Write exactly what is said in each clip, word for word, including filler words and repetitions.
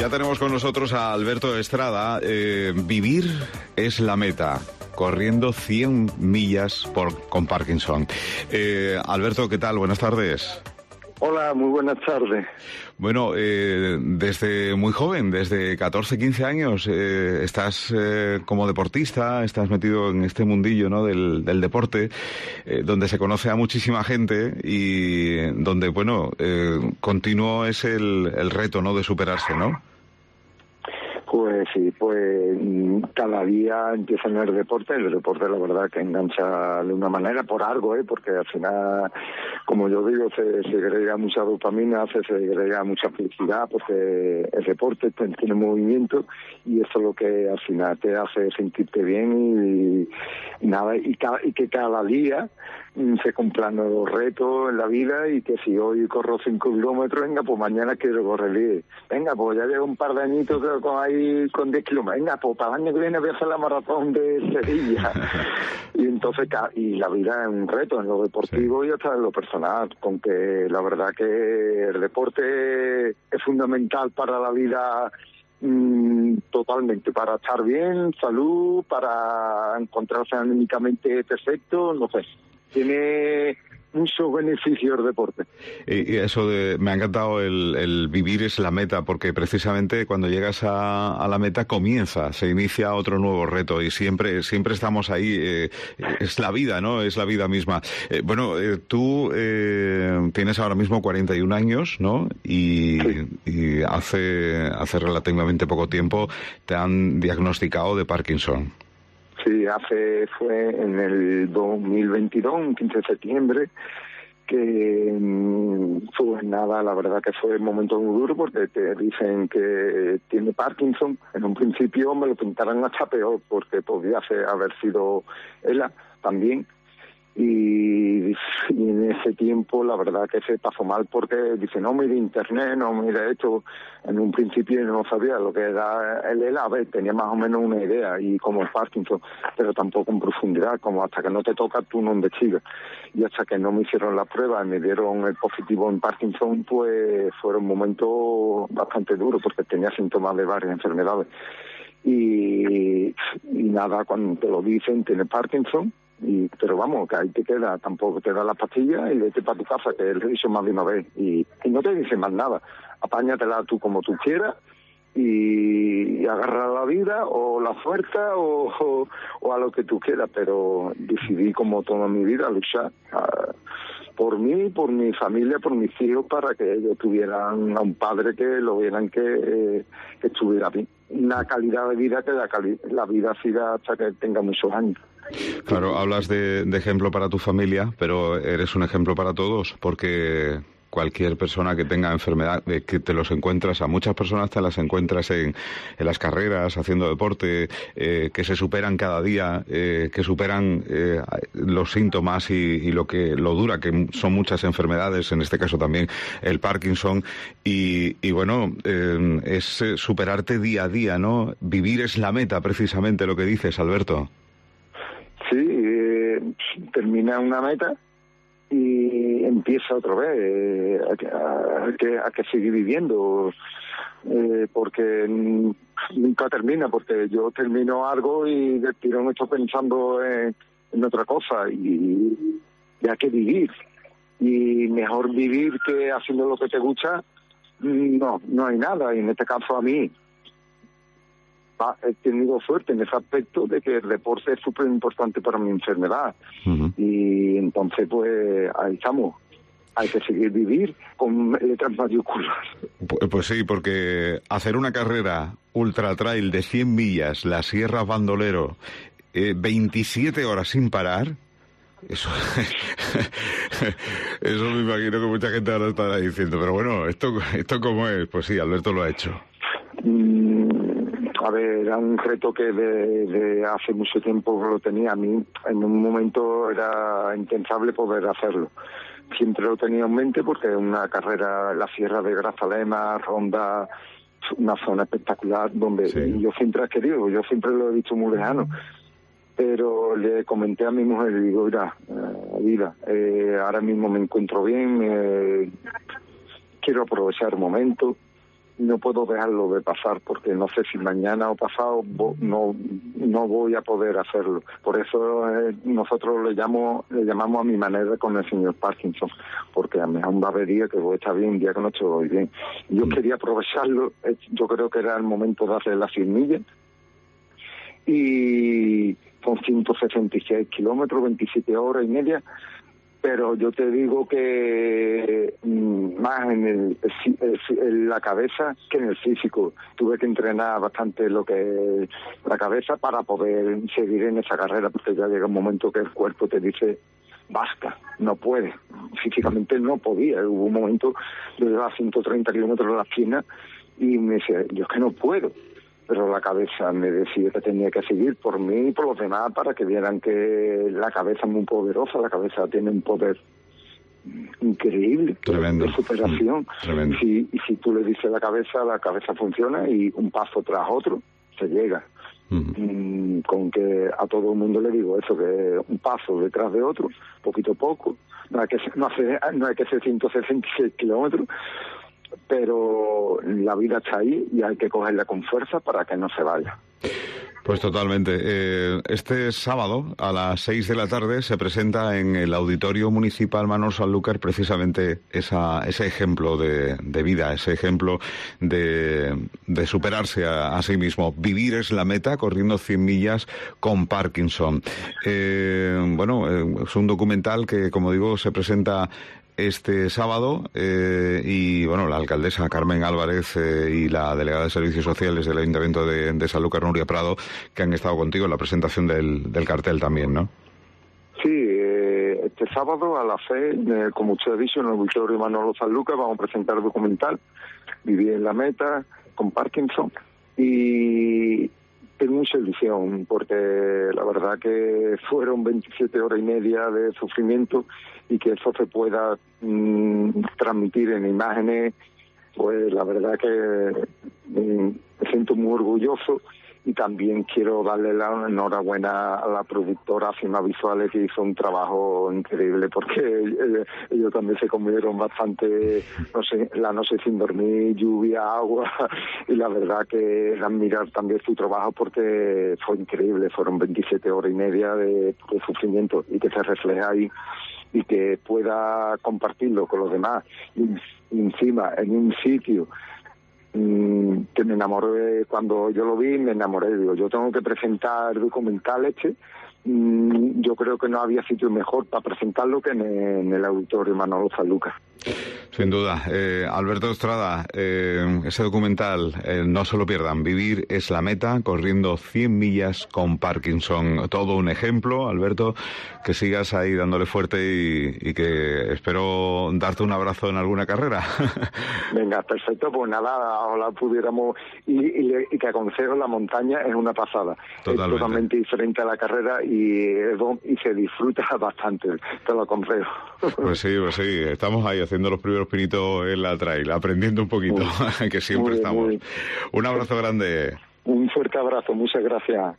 Ya tenemos con nosotros a Alberto Estrada. Eh, vivir es la meta, corriendo cien millas por, con Parkinson. Eh, Alberto, ¿qué tal? Buenas tardes. Hola, muy buenas tardes. Bueno, eh, desde muy joven, desde catorce, quince años, eh, estás eh, como deportista, estás metido en este mundillo, ¿no?, del, del deporte, eh, donde se conoce a muchísima gente y donde, bueno, eh, continuo es el, el reto, ¿no?, de superarse, ¿no? Pues sí, pues cada día empieza en el deporte, el deporte la verdad que engancha de una manera por algo, ¿eh? Porque al final, como yo digo, se segrega mucha dopamina, se segrega mucha felicidad, porque el deporte tiene movimiento y eso es lo que al final te hace sentirte bien y, y nada, y, cada, y que cada día se cumplan nuevos retos en la vida y que si hoy corro cinco kilómetros, venga, pues mañana quiero correr diez. Venga, pues ya llevo un par de añitos con ahí con diez kilómetros. Venga, pues para el año que viene voy a hacer la maratón de Sevilla. Y entonces, y la vida es un reto en lo deportivo, sí, y hasta en lo personal, con que la verdad que el deporte es fundamental para la vida. Mm, totalmente, para estar bien, salud, para encontrarse anímicamente perfecto, no sé. Tiene muchos beneficios el deporte. Y eso de, me ha encantado el, el vivir es la meta, porque precisamente cuando llegas a, a la meta comienza, se inicia otro nuevo reto y siempre siempre estamos ahí, eh, es la vida, ¿no? Es la vida misma. Eh, bueno, eh, tú eh, tienes ahora mismo cuarenta y un años, ¿no? Y, sí, y hace, hace relativamente poco tiempo te han diagnosticado de Parkinson. Sí, hace, fue en el dos mil veintidós, un quince de septiembre, que fue nada, la verdad que fue un momento muy duro porque te dicen que tiene Parkinson. En un principio me lo pintaron hasta peor porque podía ser, haber sido ella también. Y, y en ese tiempo la verdad que se pasó mal porque dice, no mire internet, no mire esto. En un principio yo no sabía lo que era el E L A, a ver, tenía más o menos una idea y como el Parkinson, pero tampoco en profundidad, como hasta que no te toca tú no investigas. Y hasta que no me hicieron la prueba y me dieron el positivo en Parkinson, pues fueron momentos bastante duros porque tenía síntomas de varias enfermedades. Y, y nada, cuando te lo dicen, tienes Parkinson. Y, pero vamos, que ahí te queda, tampoco te da las pastillas y vete para tu casa, que lo he dicho más de una vez. Y, y no te dicen más nada, apáñatela tú como tú quieras y, y agarra la vida o la fuerza o, o, o a lo que tú quieras, pero decidí como toda mi vida luchar uh, por mí, por mi familia, por mis hijos, para que ellos tuvieran a un padre que lo vieran que, eh, que estuviera bien. Una calidad de vida que la, cali- la vida siga hasta que tenga muchos años. Claro, hablas de, de ejemplo para tu familia, pero eres un ejemplo para todos, porque cualquier persona que tenga enfermedad, eh, que te los encuentras, a muchas personas te las encuentras en, en las carreras, haciendo deporte, eh, que se superan cada día, eh, que superan eh, los síntomas y, y lo que lo dura que son muchas enfermedades, en este caso también el Parkinson, y, y bueno, eh, es superarte día a día, ¿no? Vivir es la meta, precisamente lo que dices, Alberto. Sí, eh, termina una meta y empieza otra vez eh, a, a, que, a que seguir viviendo, eh, porque nunca termina, porque yo termino algo y de tirón estoy pensando en, en otra cosa y, y hay que vivir. Y mejor vivir que haciendo lo que te gusta, no, no hay nada. Y en este caso a mí, he tenido suerte en ese aspecto de que el deporte es súper importante para mi enfermedad. Uh-huh. Y entonces pues ahí estamos, hay que seguir vivir con letras mayúsculas. Pues, pues sí, porque hacer una carrera ultra trail de cien millas, la Sierra Bandolero, eh, veintisiete horas sin parar, eso eso me imagino que mucha gente ahora estará diciendo, pero bueno, esto esto cómo es. Pues sí, Alberto lo ha hecho. mm. A ver, era un reto que de, de hace mucho tiempo lo tenía. A mí en un momento era impensable poder hacerlo. Siempre lo tenía en mente porque es una carrera, la Sierra de Grazalema, Ronda, una zona espectacular donde sí, yo siempre he querido, yo siempre lo he visto muy lejano. Pero le comenté a mi mujer y digo, mira, eh, vida, eh, ahora mismo me encuentro bien, eh, quiero aprovechar el momento. no puedo dejarlo de pasar porque no sé si mañana o pasado no no voy a poder hacerlo. Por eso eh, nosotros le llamo le llamamos a mi manera con el señor Parkinson, porque a mí aún va a haber día que voy a estar bien, día que no estoy bien. Yo quería aprovecharlo, yo creo que era el momento de hacer las cien millas, y con ciento sesenta y seis kilómetros, veintisiete horas y media. Pero yo te digo que más en, el, en la cabeza que en el físico. Tuve que entrenar bastante lo que es la cabeza para poder seguir en esa carrera, porque ya llega un momento que el cuerpo te dice basta, no puede. Físicamente no podía. Hubo un momento, yo llevaba ciento treinta kilómetros en las piernas y me decía, yo es que no puedo. Pero la cabeza me decía que tenía que seguir por mí y por los demás para que vieran que la cabeza es muy poderosa, la cabeza tiene un poder increíble. Tremendo. De superación. Tremendo. Si, y si tú le dices a la cabeza, la cabeza funciona y un paso tras otro se llega. Uh-huh. Con que a todo el mundo le digo eso, que un paso detrás de otro, poquito a poco, no hay que ser, no hace, no hay que ser ciento sesenta y seis kilómetros, pero la vida está ahí y hay que cogerla con fuerza para que no se vaya. Pues totalmente. Eh, este sábado a las seis de la tarde se presenta en el Auditorio Municipal Manolo Sanlúcar precisamente esa, ese ejemplo de, de vida, ese ejemplo de, de superarse a, a sí mismo. Vivir es la meta, corriendo cien millas con Parkinson. Eh, bueno, eh, es un documental que, como digo, se presenta este sábado eh, y bueno, la alcaldesa Carmen Álvarez eh, y la delegada de Servicios Sociales del Ayuntamiento de, de Sanlúcar, Nuria Prado, que han estado contigo en la presentación del, del cartel también, ¿no? Sí, eh, este sábado a las seis, eh, como usted ha dicho, en el Auditorio Manolo Sanlúcar vamos a presentar el documental Vivir en la meta con Parkinson, y tengo mucha ilusión porque la verdad que fueron veintisiete horas y media de sufrimiento, y que eso se pueda mmm, transmitir en imágenes, pues la verdad que mmm, me siento muy orgulloso. Y también quiero darle la enhorabuena a la productora Cima Visuales, que hizo un trabajo increíble, porque ellos, ellos también se comieron bastante, no sé, la noche sin dormir, lluvia, agua, y la verdad que admirar también su trabajo porque fue increíble. Fueron veintisiete horas y media de, de sufrimiento, y que se refleja ahí y que pueda compartirlo con los demás. Y, y encima, en un sitio que me enamoré, cuando yo lo vi me enamoré, digo, yo tengo que presentar el documental este. Yo creo que no había sitio mejor para presentarlo que en el, en el Auditorio Manolo Sanlúcar. Sin duda. Eh, Alberto Estrada, eh, ese documental, eh, no se lo pierdan. Vivir es la meta, corriendo cien millas con Parkinson. Todo un ejemplo, Alberto, que sigas ahí dándole fuerte y, y que espero darte un abrazo en alguna carrera. Venga, perfecto, pues nada, ojalá pudiéramos, y, y, y que aconsejo, la montaña es una pasada. Totalmente. Es totalmente diferente a la carrera y, y se disfruta bastante, te lo aconsejo. Pues sí, pues sí, estamos ahí haciendo los primeros pinitos en la trail, aprendiendo un poquito, muy, que siempre muy, estamos. Muy... Un abrazo grande. Un fuerte abrazo, muchas gracias.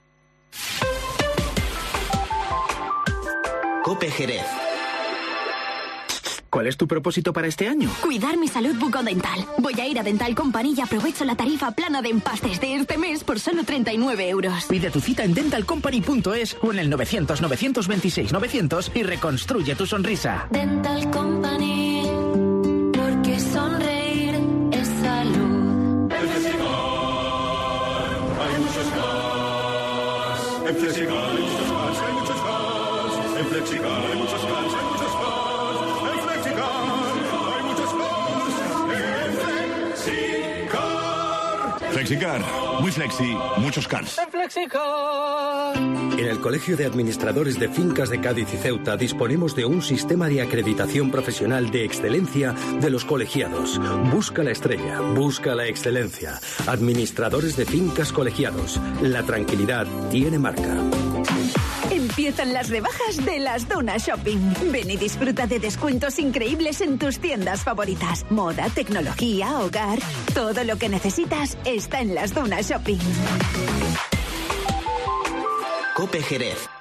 Cope Jerez. ¿Cuál es tu propósito para este año? Cuidar mi salud bucodental. Voy a ir a Dental Company y aprovecho la tarifa plana de empastes de este mes por solo treinta y nueve euros. Pide tu cita en dental company punto es o en el novecientos, novecientos veintiséis, novecientos y reconstruye tu sonrisa. Dental Company, porque sonreír es salud. En Flexicar hay muchos más. En Flexicar hay muchos más, hay muchos más. En Flexicar hay muchos más, hay muchos más. Flexicar, muy flexi, muchos cars. En el Colegio de Administradores de Fincas de Cádiz y Ceuta disponemos de un sistema de acreditación profesional de excelencia de los colegiados. Busca la estrella, busca la excelencia. Administradores de Fincas Colegiados. La tranquilidad tiene marca. Empiezan las rebajas de Las Dunas Shopping. Ven y disfruta de descuentos increíbles en tus tiendas favoritas. Moda, tecnología, hogar. Todo lo que necesitas está en Las Dunas Shopping. Cope Jerez.